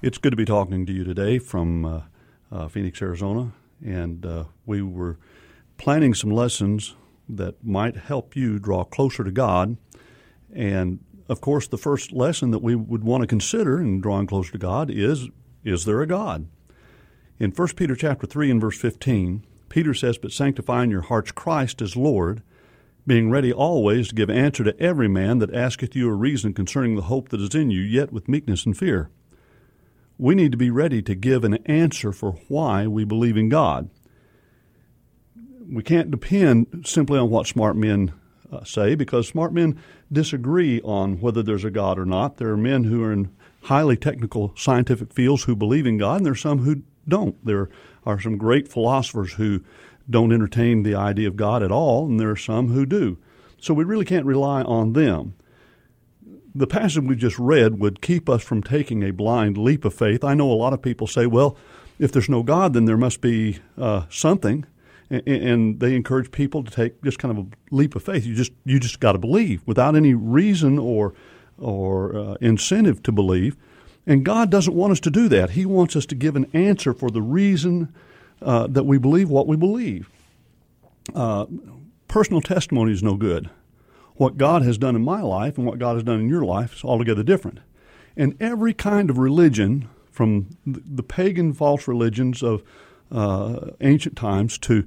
It's good to be talking to you today from Phoenix, Arizona, and we were planning some lessons that might help you draw closer to God. And, of course, the first lesson that we would want to consider in drawing closer to God is there a God? In 1 Peter chapter 3 and verse 15, Peter says, "But sanctify in your hearts Christ as Lord, being ready always to give answer to every man that asketh you a reason concerning the hope that is in you, yet with meekness and fear." We need to be ready to give an answer for why we believe in God. We can't depend simply on what smart men say, because smart men disagree on whether there's a God or not. There are men who are in highly technical scientific fields who believe in God, and there are some who don't. There are some great philosophers who don't entertain the idea of God at all, and there are some who do. So we really can't rely on them. The passage we just read would keep us from taking a blind leap of faith. I know a lot of people say, well, if there's no God, then there must be something, and they encourage people to take just kind of a leap of faith. You just got to believe without any reason or incentive to believe. And God doesn't want us to do that. He wants us to give an answer for the reason that we believe what we believe. Personal testimony is no good. What God has done in my life and what God has done in your life is altogether different. And every kind of religion, from the pagan false religions of ancient times to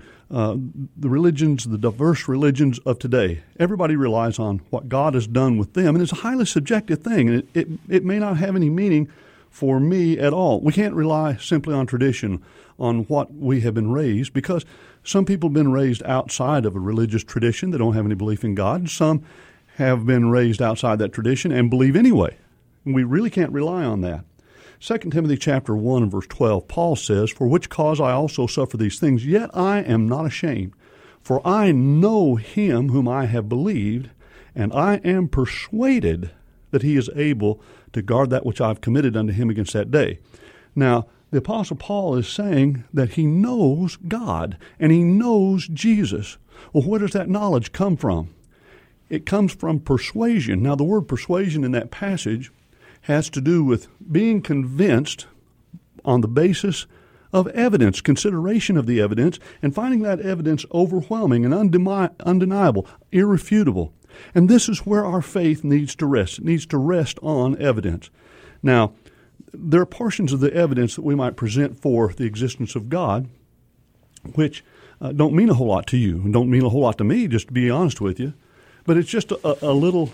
the diverse religions of today, everybody relies on what God has done with them, and it's a highly subjective thing, and it may not have any meaning for me at all. We can't rely simply on tradition, on what we have been raised, because some people have been raised outside of a religious tradition. They don't have any belief in God. And some have been raised outside that tradition and believe anyway. And we really can't rely on that. 2 Timothy chapter 1 and verse 12, Paul says, "For which cause I also suffer these things, yet I am not ashamed. For I know him whom I have believed, and I am persuaded that he is able to guard that which I have committed unto him against that day." Now, the Apostle Paul is saying that he knows God and he knows Jesus. Well, where does that knowledge come from? It comes from persuasion. Now, the word persuasion in that passage has to do with being convinced on the basis of evidence, consideration of the evidence, and finding that evidence overwhelming and undeniable, irrefutable. And this is where our faith needs to rest. It needs to rest on evidence. Now, there are portions of the evidence that we might present for the existence of God which don't mean a whole lot to you and don't mean a whole lot to me, just to be honest with you. But it's just a little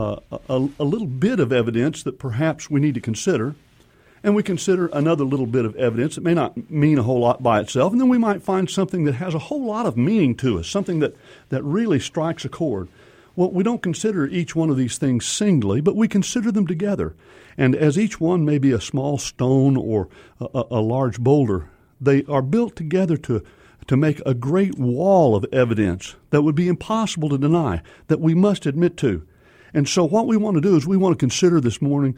bit of evidence that perhaps we need to consider. And we consider another little bit of evidence that may not mean a whole lot by itself. And then we might find something that has a whole lot of meaning to us, something that really strikes a chord. Well, we don't consider each one of these things singly, but we consider them together. And as each one may be a small stone or a large boulder, they are built together to make a great wall of evidence that would be impossible to deny, that we must admit to. And so what we want to do is we want to consider this morning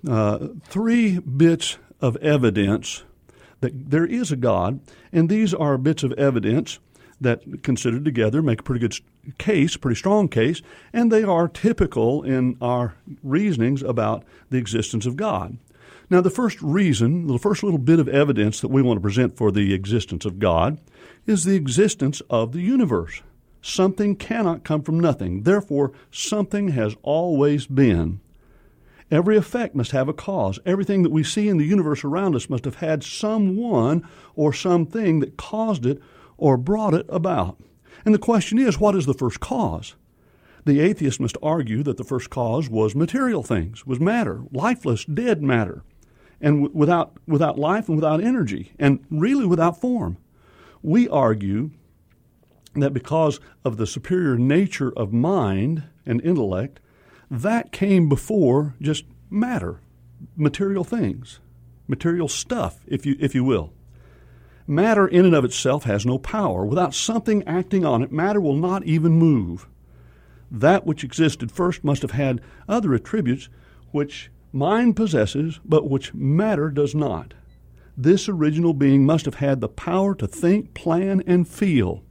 3 bits of evidence that there is a God, and these are bits of evidence that, considered together, make a pretty good case, pretty strong case, and they are typical in our reasonings about the existence of God. Now, the first little bit of evidence that we want to present for the existence of God is the existence of the universe. Something cannot come from nothing. Therefore, something has always been. Every effect must have a cause. Everything that we see in the universe around us must have had someone or something that caused it or brought it about. And the question is, what is the first cause? The atheist must argue that the first cause was material things, was matter, lifeless, dead matter, and without life and without energy, and really without form. We argue that because of the superior nature of mind and intellect, that came before just matter, material things, material stuff, if you will. Matter in and of itself has no power. Without something acting on it, matter will not even move. That which existed first must have had other attributes which mind possesses, but which matter does not. This original being must have had the power to think, plan, and feel.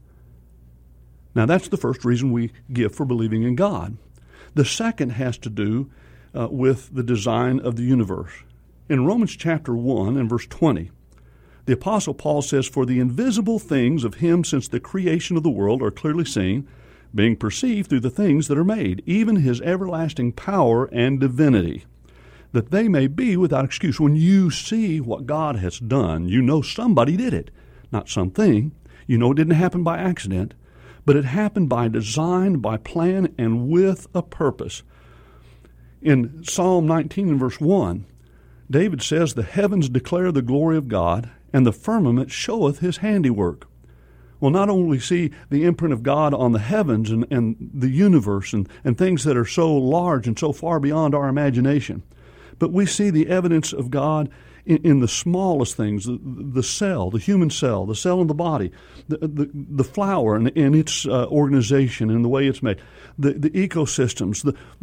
Now, that's the first reason we give for believing in God. The second has to do with the design of the universe. In Romans chapter 1 and verse 20, the Apostle Paul says, "For the invisible things of him since the creation of the world are clearly seen, being perceived through the things that are made, even his everlasting power and divinity, that they may be without excuse." When you see what God has done, you know somebody did it, not something. You know it didn't happen by accident, but it happened by design, by plan, and with a purpose. In Psalm 19 and verse 1, David says, "The heavens declare the glory of God, and the firmament showeth his handiwork." Well, not only see the imprint of God on the heavens and the universe and things that are so large and so far beyond our imagination, but we see the evidence of God in the smallest things, the cell, the human cell, the cell in the body, the flower and its organization and the way it's made, the ecosystems,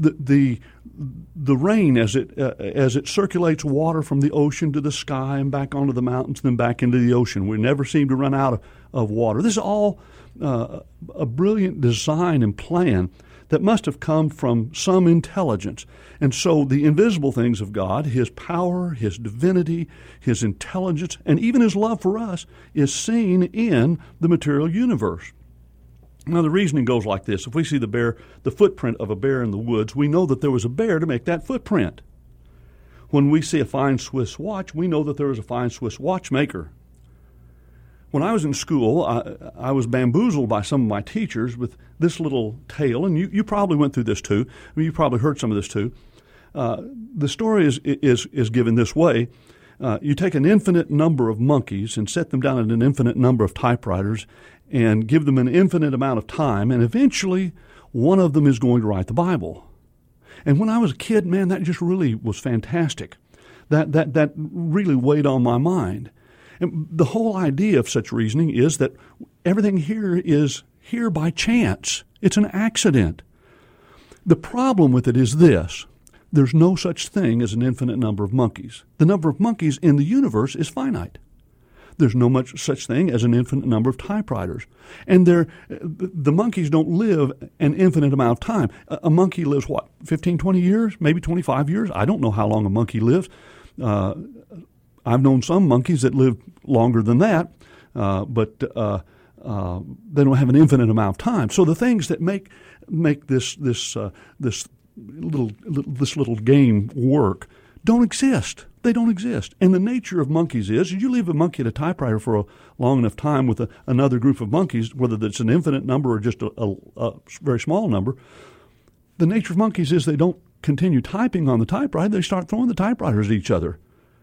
the rain as it circulates water from the ocean to the sky and back onto the mountains, then back into the ocean. We never seem to run out of water. This is all a brilliant design and plan that must have come from some intelligence. And so the invisible things of God, his power, his divinity, his intelligence, and even his love for us is seen in the material universe. Now, the reasoning goes like this. If we see the footprint of a bear in the woods, we know that there was a bear to make that footprint. When we see a fine Swiss watch, we know that there was a fine Swiss watchmaker. When I was in school, I was bamboozled by some of my teachers with this little tale, and you probably went through this too. I mean, you probably heard some of this too. The story is given this way. You take an infinite number of monkeys and set them down at an infinite number of typewriters and give them an infinite amount of time, and eventually one of them is going to write the Bible. And when I was a kid, man, that just really was fantastic. That really weighed on my mind. And the whole idea of such reasoning is that everything here is here by chance. It's an accident. The problem with it is this. There's no such thing as an infinite number of monkeys. The number of monkeys in the universe is finite. There's no such thing as an infinite number of typewriters. And the monkeys don't live an infinite amount of time. A monkey lives, 15, 20 years, maybe 25 years? I don't know how long a monkey lives. I've known some monkeys that live longer than that, but they don't have an infinite amount of time. So the things that make this little game work don't exist. They don't exist. And the nature of monkeys is you leave a monkey at a typewriter for a long enough time with another group of monkeys, whether it's an infinite number or just a very small number. The nature of monkeys is they don't continue typing on the typewriter. They start throwing the typewriters at each other.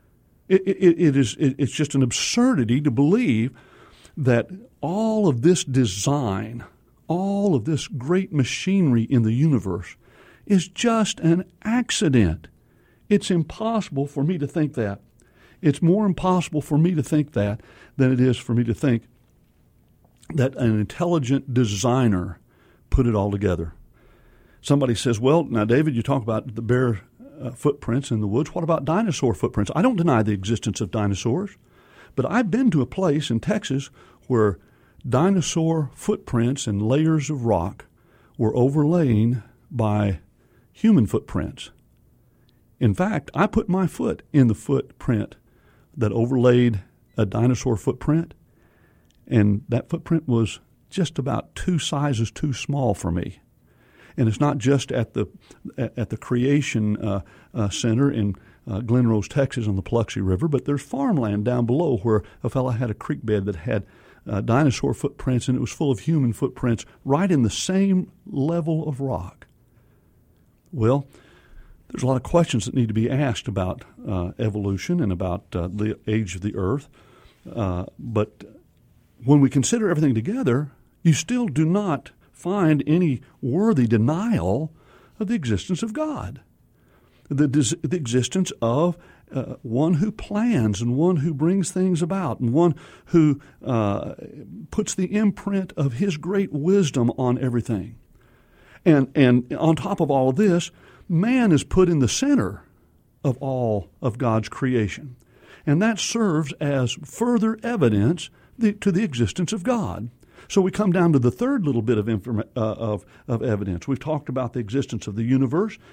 It's just an absurdity to believe that all of this design, all of this great machinery in the universe is just an accident. It's impossible for me to think that. It's more impossible for me to think that than it is for me to think that an intelligent designer put it all together. Somebody says, well, now, David, you talk about the bear footprints in the woods. What about dinosaur footprints? I don't deny the existence of dinosaurs, but I've been to a place in Texas where dinosaur footprints and layers of rock were overlain by human footprints. In fact, I put my foot in the footprint that overlaid a dinosaur footprint, and that footprint was just about 2 sizes too small for me. And it's not just at the Creation Center in Glen Rose, Texas, on the Paluxy River, but there's farmland down below where a fellow had a creek bed that had dinosaur footprints, and it was full of human footprints right in the same level of rock. Well, there's a lot of questions that need to be asked about evolution and about the age of the earth. But when we consider everything together, you still do not find any worthy denial of the existence of God, the existence of one who plans and one who brings things about and one who puts the imprint of his great wisdom on everything. And on top of all of this, man is put in the center of all of God's creation. And that serves as further evidence to the existence of God. So we come down to the third little bit of evidence. We've talked about the existence of the universe,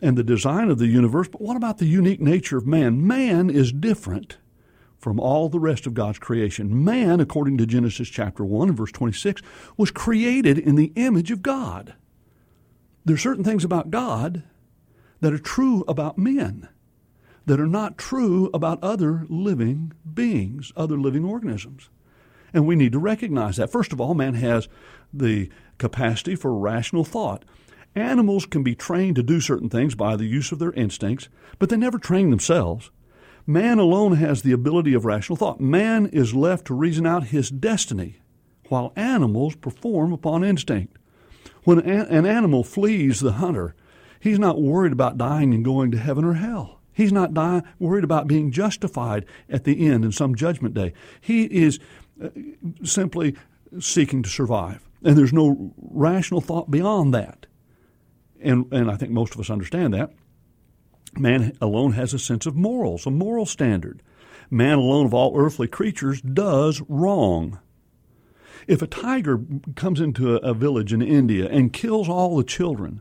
and the design of the universe, but what about the unique nature of man? Man is different from all the rest of God's creation. Man, according to Genesis chapter 1 and verse 26, was created in the image of God. There are certain things about God that are true about men that are not true about other living beings, other living organisms. And we need to recognize that. First of all, man has the capacity for rational thought. Animals can be trained to do certain things by the use of their instincts, but they never train themselves. Man alone has the ability of rational thought. Man is left to reason out his destiny, while animals perform upon instinct. When an animal flees the hunter, he's not worried about dying and going to heaven or hell. He's not worried about being justified at the end in some judgment day. He is simply seeking to survive. And there's no rational thought beyond that. And I think most of us understand that. Man alone has a sense of morals, a moral standard. Man alone of all earthly creatures does wrong. If a tiger comes into a village in India and kills all the children,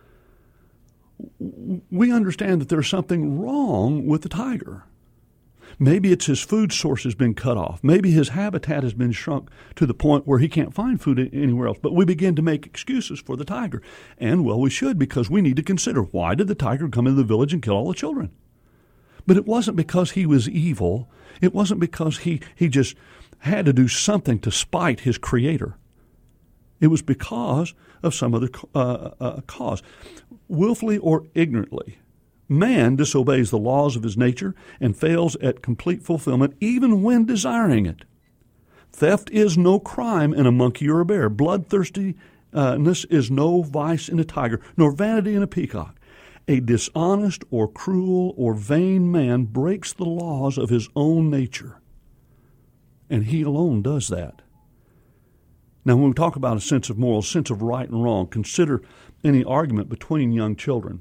we understand that there's something wrong with the tiger. Maybe it's his food source has been cut off. Maybe his habitat has been shrunk to the point where he can't find food anywhere else. But we begin to make excuses for the tiger. And, well, we should, because we need to consider, why did the tiger come into the village and kill all the children? But it wasn't because he was evil. It wasn't because he just had to do something to spite his creator. It was because of some other cause. Willfully or ignorantly, man disobeys the laws of his nature and fails at complete fulfillment even when desiring it. Theft is no crime in a monkey or a bear. Bloodthirstiness is no vice in a tiger, nor vanity in a peacock. A dishonest or cruel or vain man breaks the laws of his own nature, and he alone does that. Now, when we talk about a sense of moral, sense of right and wrong, consider any argument between young children.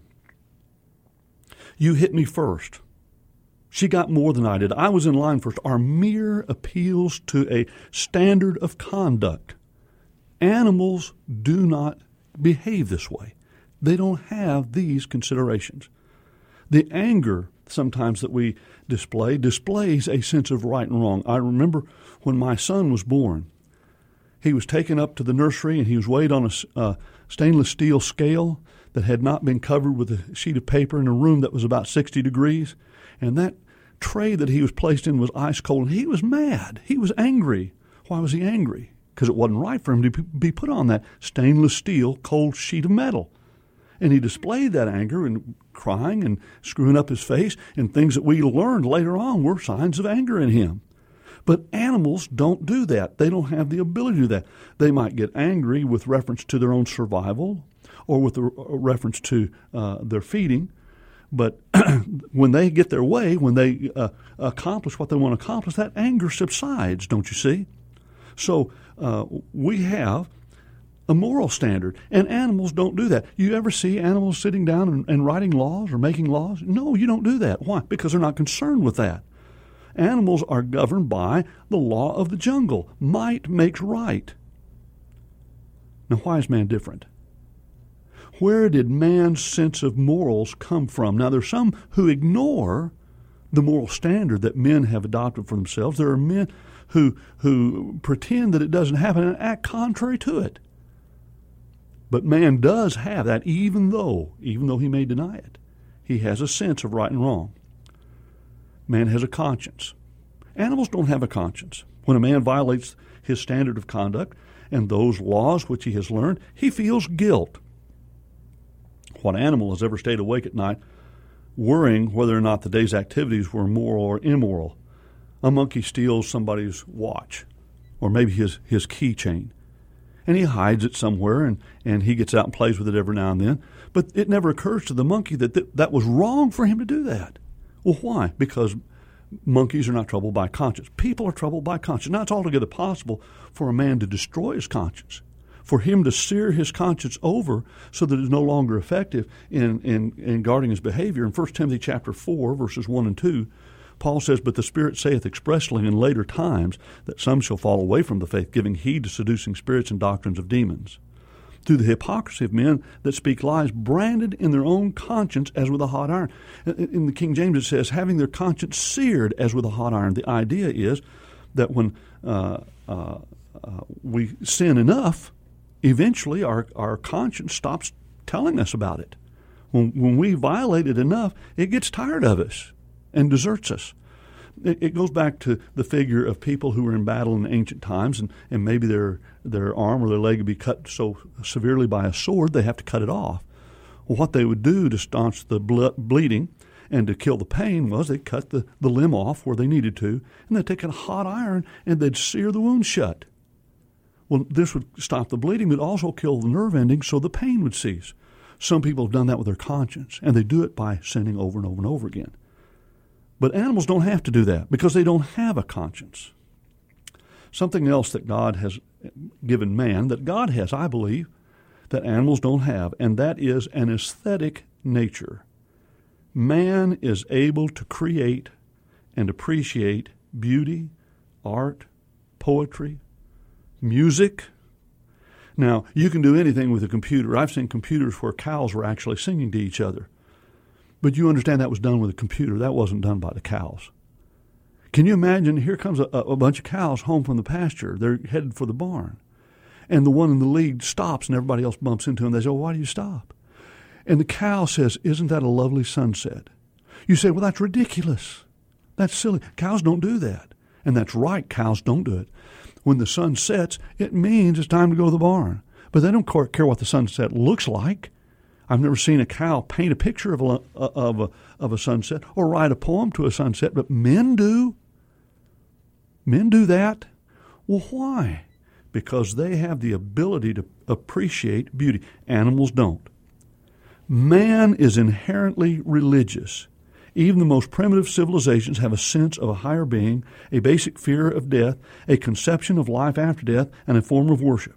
You hit me first. She got more than I did. I was in line first. Are mere appeals to a standard of conduct. Animals do not behave this way. They don't have these considerations. The anger sometimes that we displays a sense of right and wrong. I remember when my son was born, he was taken up to the nursery and he was weighed on a stainless steel scale that had not been covered with a sheet of paper in a room that was about 60 degrees. And that tray that he was placed in was ice cold. And he was mad. He was angry. Why was he angry? Because it wasn't right for him to be put on that stainless steel cold sheet of metal. And he displayed that anger and crying and screwing up his face, and things that we learned later on were signs of anger in him. But animals don't do that. They don't have the ability to do that. They might get angry with reference to their own survival or with reference to their feeding. But when they get their way, when they accomplish what they want to accomplish, that anger subsides, don't you see? So we have a moral standard, and animals don't do that. You ever see animals sitting down and writing laws or making laws? No, you don't do that. Why? Because they're not concerned with that. Animals are governed by the law of the jungle. Might makes right. Now, why is man different? Where did man's sense of morals come from? Now, there's some who ignore the moral standard that men have adopted for themselves. There are men who pretend that it doesn't happen and act contrary to it. But man does have that, even though he may deny it. He has a sense of right and wrong. Man has a conscience. Animals don't have a conscience. When a man violates his standard of conduct and those laws which he has learned, he feels guilt. What animal has ever stayed awake at night worrying whether or not the day's activities were moral or immoral? A monkey steals somebody's watch or maybe his keychain, and he hides it somewhere, and he gets out and plays with it every now and then. But it never occurs to the monkey that was wrong for him to do that. Well, why? Because monkeys are not troubled by conscience. People are troubled by conscience. Now, it's altogether possible for a man to destroy his conscience, for him to sear his conscience over so that it's no longer effective in guarding his behavior. In 1 Timothy chapter 4, verses 1 and 2, Paul says, "But the Spirit saith expressly in later times that some shall fall away from the faith, giving heed to seducing spirits and doctrines of demons." through the hypocrisy of men that speak lies, branded in their own conscience as with a hot iron. In the King James it says, having their conscience seared as with a hot iron. The idea is that when we sin enough, eventually our conscience stops telling us about it. When we violate it enough, it gets tired of us and deserts us. It goes back to the figure of people who were in battle in ancient times, and maybe their arm or their leg would be cut so severely by a sword they have to cut it off. Well, what they would do to staunch the bleeding and to kill the pain was they'd cut the limb off where they needed to, and they'd take a hot iron and they'd sear the wound shut. Well, this would stop the bleeding, but also kill the nerve endings so the pain would cease. Some people have done that with their conscience, and they do it by sinning over and over and over again. But animals don't have to do that because they don't have a conscience. Something else that God has given man, that God has, I believe, that animals don't have, and that is an aesthetic nature. Man is able to create and appreciate beauty, art, poetry, music. Now, you can do anything with a computer. I've seen computers where cows were actually singing to each other. But you understand that was done with a computer. That wasn't done by the cows. Can you imagine, here comes a bunch of cows home from the pasture. They're headed for the barn. And the one in the lead stops and everybody else bumps into him. They say, well, why do you stop? And the cow says, isn't that a lovely sunset? You say, well, that's ridiculous. That's silly. Cows don't do that. And that's right, cows don't do it. When the sun sets, it means it's time to go to the barn. But they don't care what the sunset looks like. I've never seen a cow paint a picture of a sunset or write a poem to a sunset, but men do. Men do that. Well, why? Because they have the ability to appreciate beauty. Animals don't. Man is inherently religious. Even the most primitive civilizations have a sense of a higher being, a basic fear of death, a conception of life after death, and a form of worship.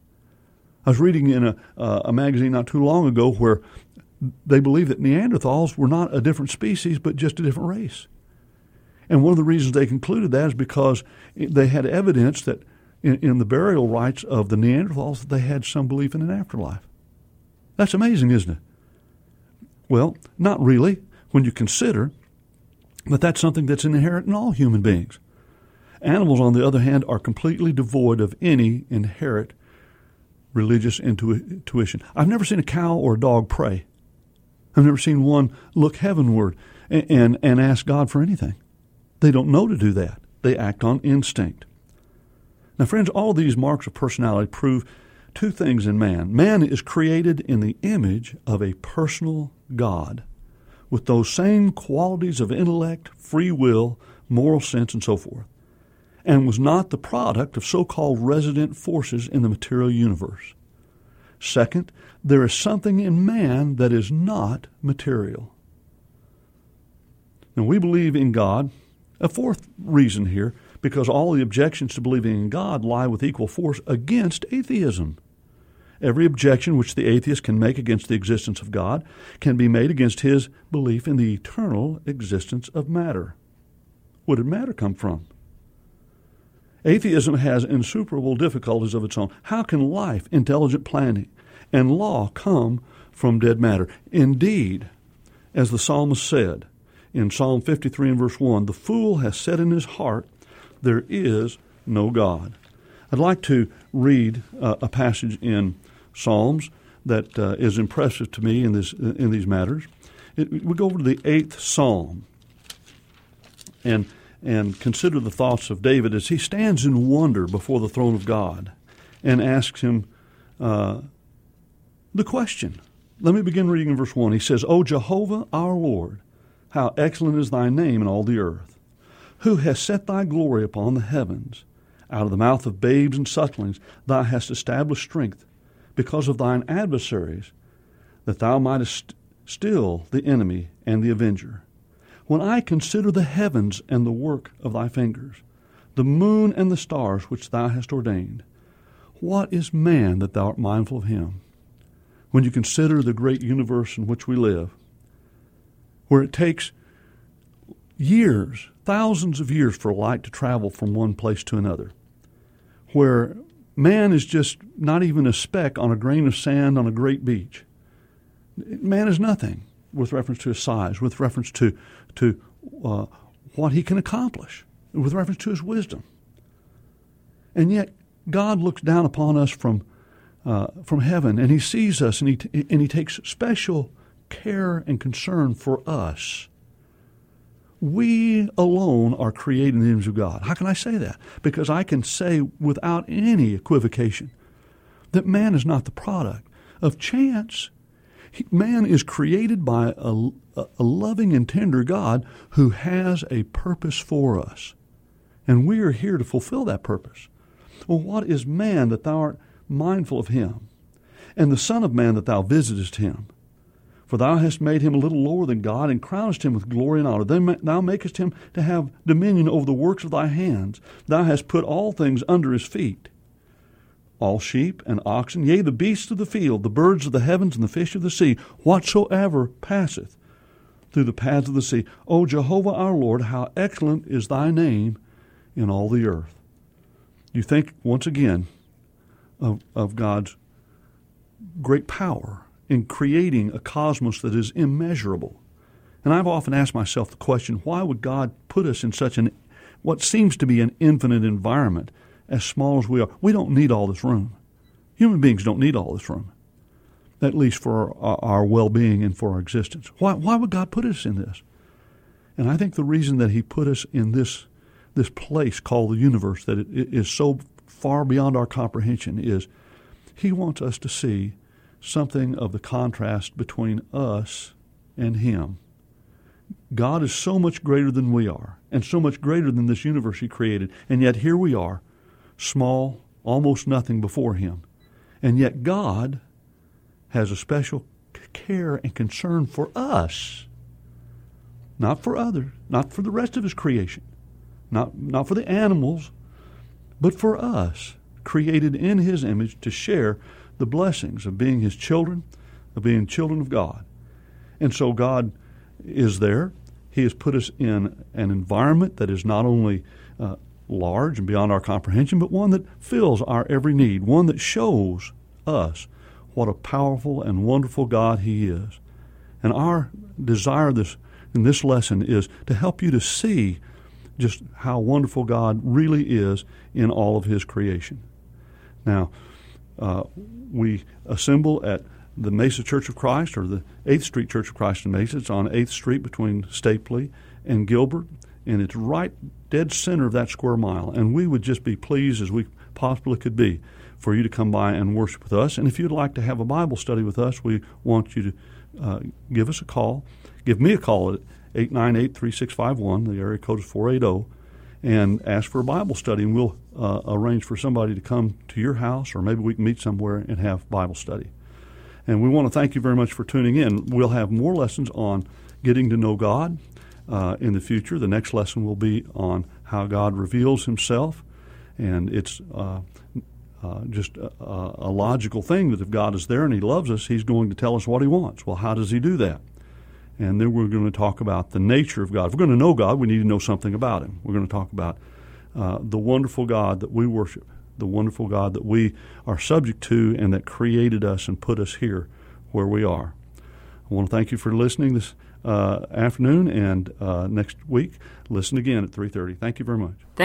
I was reading in a magazine not too long ago where they believe that Neanderthals were not a different species but just a different race. And one of the reasons they concluded that is because they had evidence that in the burial rites of the Neanderthals they had some belief in an afterlife. That's amazing, isn't it? Well, not really when you consider that that's something that's inherent in all human beings. Animals, on the other hand, are completely devoid of any inherent religious intuition. I've never seen a cow or a dog pray. I've never seen one look heavenward and ask God for anything. They don't know to do that. They act on instinct. Now, friends, all these marks of personality prove two things in man. Man is created in the image of a personal God with those same qualities of intellect, free will, moral sense, and so forth, and was not the product of so-called resident forces in the material universe. Second, there is something in man that is not material. Now, we believe in God. A fourth reason here, because all the objections to believing in God lie with equal force against atheism. Every objection which the atheist can make against the existence of God can be made against his belief in the eternal existence of matter. Where did matter come from? Atheism has insuperable difficulties of its own. How can life, intelligent planning, and law come from dead matter? Indeed, as the psalmist said in Psalm 53 and verse 1, the fool has said in his heart, there is no God. I'd like to read a passage in Psalms that is impressive to me in these matters. We go over to the 8th Psalm and consider the thoughts of David as he stands in wonder before the throne of God and asks him the question. Let me begin reading in verse 1. He says, O Jehovah our Lord, how excellent is thy name in all the earth, who has set thy glory upon the heavens. Out of the mouth of babes and sucklings thou hast established strength because of thine adversaries, that thou mightest still the enemy and the avenger. When I consider the heavens and the work of thy fingers, the moon and the stars which thou hast ordained, what is man that thou art mindful of him? When you consider the great universe in which we live, where it takes years, thousands of years for light to travel from one place to another, where Man is just not even a speck on a grain of sand on a great beach. Man is nothing with reference to his size, with reference to what he can accomplish, with reference to his wisdom. And yet God looks down upon us from heaven, and he sees us, and he takes special care and concern for us. We alone are created in the image of God. How can I say that? Because I can say without any equivocation that man is not the product of chance. Man is created by a loving and tender God who has a purpose for us. And we are here to fulfill that purpose. Well, what is man that thou art mindful of him, and the Son of Man that thou visitest him? For thou hast made him a little lower than God, and crownest him with glory and honor. Then thou makest him to have dominion over the works of thy hands. Thou hast put all things under his feet, all sheep and oxen, yea, the beasts of the field, the birds of the heavens, and the fish of the sea, whatsoever passeth through the paths of the sea. O Jehovah our Lord, how excellent is thy name in all the earth. You think, once again, of God's great power in creating a cosmos that is immeasurable. And I've often asked myself the question, why would God put us in such what seems to be an infinite environment, as small as we are? We don't need all this room. Human beings don't need all this room, at least for our well-being and for our existence. Why would God put us in this? And I think the reason that he put us in this place called the universe, that it is so far beyond our comprehension, is he wants us to see something of the contrast between us and him. God is so much greater than we are, and so much greater than this universe he created, and yet here we are, small, almost nothing before him. And yet God has a special care and concern for us, not for others, not for the rest of his creation, not for the animals, but for us, created in his image to share the blessings of being his children, of being children of God. And so God is there. He has put us in an environment that is not only large and beyond our comprehension, but one that fills our every need, one that shows us what a powerful and wonderful God he is. And our desire in this lesson is to help you to see just how wonderful God really is in all of his creation. Now, we assemble at the Mesa Church of Christ, or the 8th Street Church of Christ in Mesa. It's on 8th Street between Stapley and Gilbert, and it's right dead center of that square mile. And we would just be pleased as we possibly could be for you to come by and worship with us. And if you'd like to have a Bible study with us, we want you to give us a call. Give me a call at 898-3651. The area code is 480. And ask for a Bible study, and we'll arrange for somebody to come to your house, or maybe we can meet somewhere and have Bible study. And we want to thank you very much for tuning in. We'll have more lessons on getting to know God in the future. The next lesson will be on how God reveals himself, and it's just a logical thing that if God is there and he loves us, he's going to tell us what he wants. Well, how does he do that? And then we're going to talk about the nature of God. If we're going to know God, we need to know something about him. We're going to talk about the wonderful God that we worship, the wonderful God that we are subject to and that created us and put us here where we are. I want to thank you for listening this afternoon, and next week, listen again at 3:30. Thank you very much.